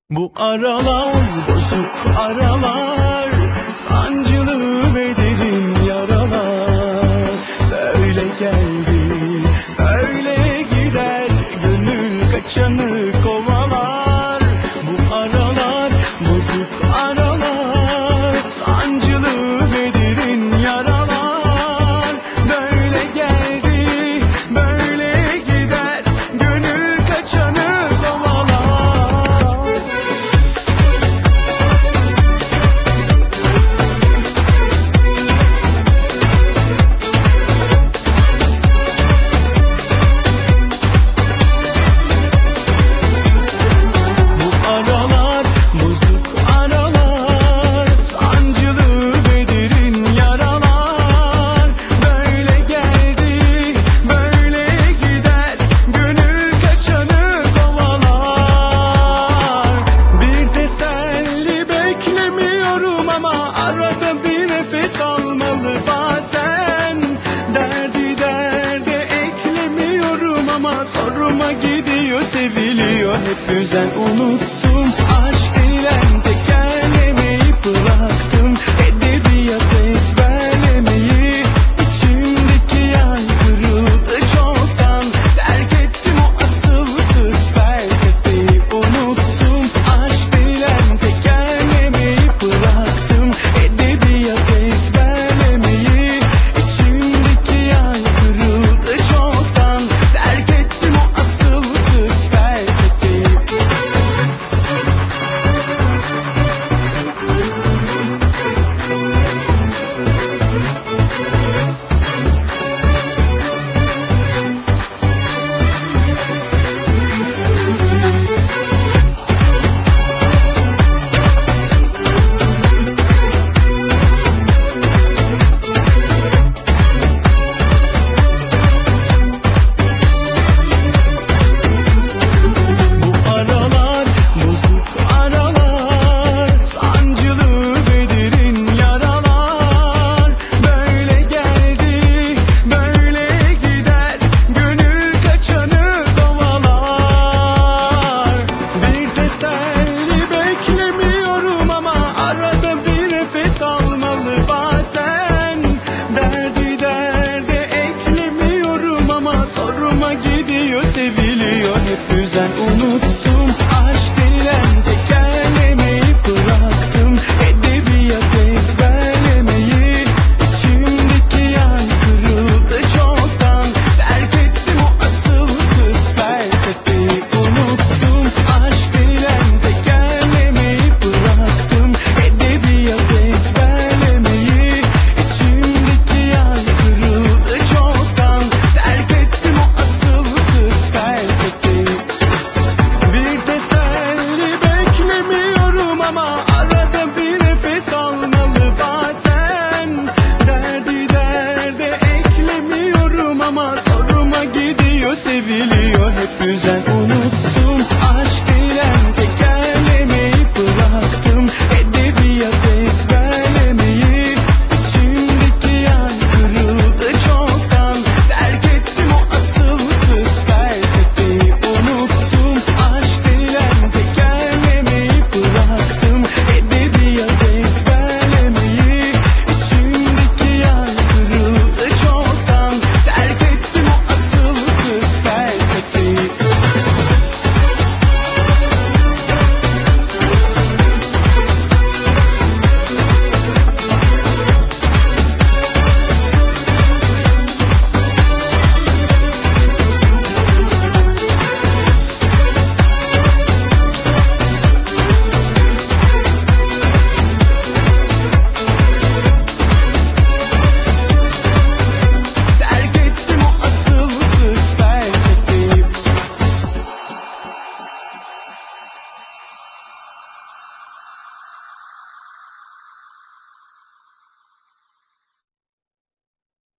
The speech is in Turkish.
Bu aralar bozuk aralar, sancılı ve derin yaralar. Böyle geldi, böyle gider, gönül kaçanı kovalar. Bu aralar bozuk aralar, sancılı ve derin yaralar. Böyle geldi, böyle gider, gönül kaçanı kovalar. Bu aralar bozuk aralar, sancılı ve derin yaralar. Böyle geldi, böyle gider, gönül kaçanı kovalar. Bir teselli beklemiyorum ama arada bir nefes almalı bazen. Derdi derde eklemiyorum ama soruma gidiyor, seviliyor hep üzen, unut.